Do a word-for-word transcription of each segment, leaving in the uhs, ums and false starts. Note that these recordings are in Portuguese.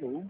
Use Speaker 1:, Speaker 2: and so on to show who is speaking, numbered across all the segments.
Speaker 1: Alô?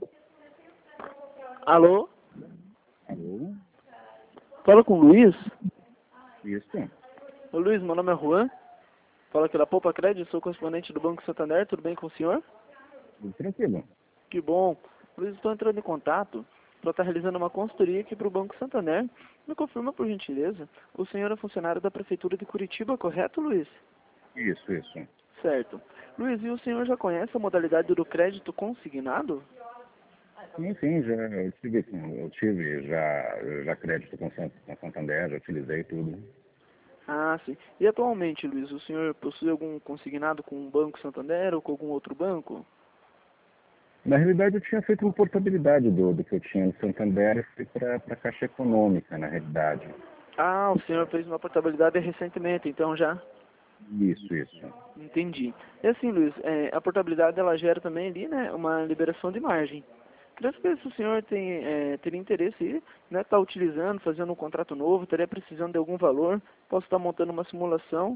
Speaker 2: Alô?
Speaker 1: Alô?
Speaker 2: Fala com o Luiz?
Speaker 1: Isso.
Speaker 2: Ô Luiz, meu nome é Juan. Fala aqui da Poupa Crédito, sou correspondente do Banco Santander, tudo bem com o senhor?
Speaker 1: Tudo tranquilo.
Speaker 2: Que bom. Luiz, estou entrando em contato para estar realizando uma consultoria aqui para o Banco Santander. Me confirma, por gentileza, o senhor é funcionário da Prefeitura de Curitiba, correto, Luiz?
Speaker 1: Isso, isso.
Speaker 2: Certo. Luiz, e o senhor já conhece a modalidade do crédito consignado?
Speaker 1: Sim, sim, já eu tive, eu tive já, já crédito com San- com Santander, já utilizei tudo.
Speaker 2: Ah, sim. E atualmente, Luiz, o senhor possui algum consignado com o Banco Santander ou com algum outro banco?
Speaker 1: Na realidade, eu tinha feito uma portabilidade do, do que eu tinha no Santander para a Caixa Econômica, na realidade.
Speaker 2: Ah, o senhor fez uma portabilidade recentemente, então já?
Speaker 1: Isso, isso.
Speaker 2: Entendi. E assim, Luiz, é, a portabilidade ela gera também ali, né, uma liberação de margem. Queria saber se o senhor tem, é, teria interesse em né, estar utilizando, fazendo um contrato novo, estaria precisando de algum valor, posso estar montando uma simulação.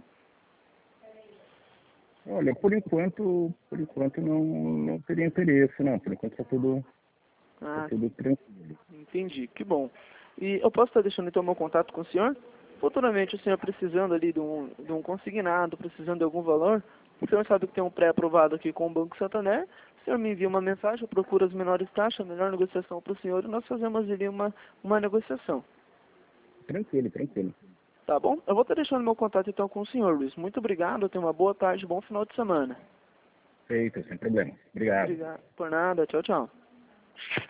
Speaker 1: Olha, por enquanto, por enquanto não, não teria interesse, não. Por enquanto está tudo, tá
Speaker 2: Ah,
Speaker 1: tudo tranquilo.
Speaker 2: entendi, que bom. E eu posso estar deixando então meu contato com o senhor? Futuramente o senhor precisando ali de um, de um consignado, precisando de algum valor, o senhor sabe que tem um pré-aprovado aqui com o Banco Santander, o senhor me envia uma mensagem, eu procuro as menores taxas, a melhor negociação para o senhor e nós fazemos ali uma, uma negociação.
Speaker 1: Tranquilo, tranquilo.
Speaker 2: Tá bom? Eu vou estar deixando meu contato então com o senhor, Luiz. Muito obrigado, tenha uma boa tarde, bom final de semana.
Speaker 1: Feito, sem problema. Obrigado.
Speaker 2: Obrigado. Por nada, tchau, tchau.